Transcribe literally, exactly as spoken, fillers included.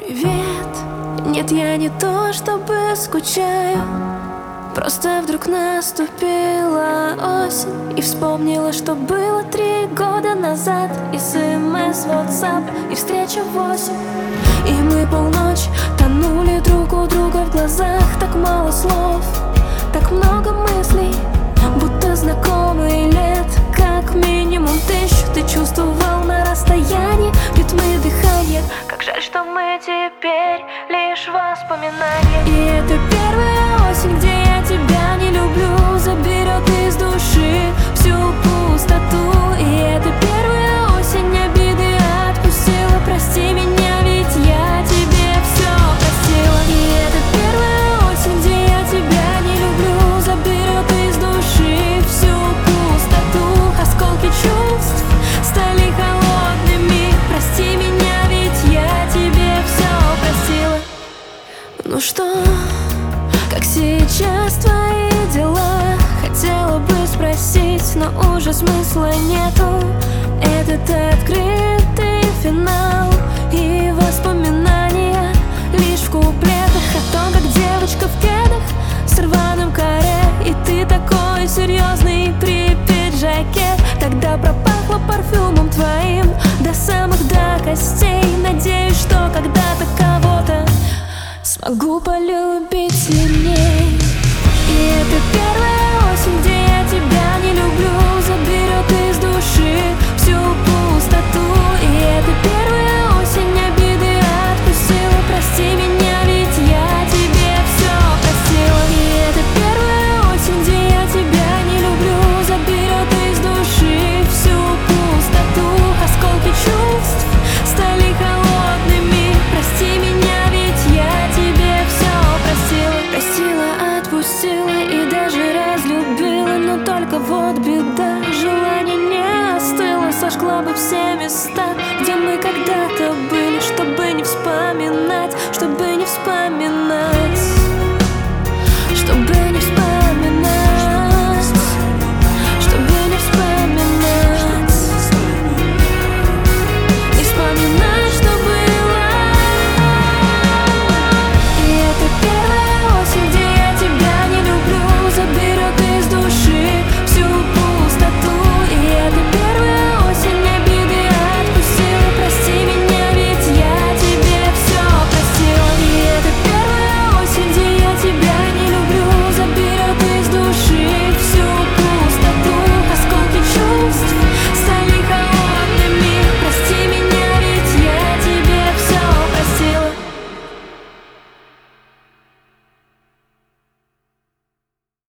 Привет, нет, я не то чтобы скучаю, просто вдруг наступила осень и вспомнила, что было три года назад. И смс, WhatsApp, и встреча в восемь. И мы полночь тонули друг у друга в глазах. Так мало слов, так много мыслей, будто знакомый лет как минимум тысячу. Ты чувствовал на расстоянии ритмы дыхания. Как жаль, что мы теперь лишь воспоминания. И это первая осень, где я тебя не люблю, заберет из души всю пустоту. И это первая осень, обиды отпустила. Прости меня, ведь я тебе все простила. И это первая осень, где я тебя не люблю, заберет из души всю пустоту. Осколки чувств стали холодными. Прости меня, ведь я тебе все простила. Ну что, как сейчас твои дела? Хотела бы спросить, но уже смысла нету. Этот открытый финал и воспоминания лишь в куплетах о том, как девочка в кедах с рваным каре. И ты такой серьезный при пиджаке. Тогда пропахло парфюмом твоим до самых до костей. Надеюсь, что когда-то кого-то смогу полюбить сильней.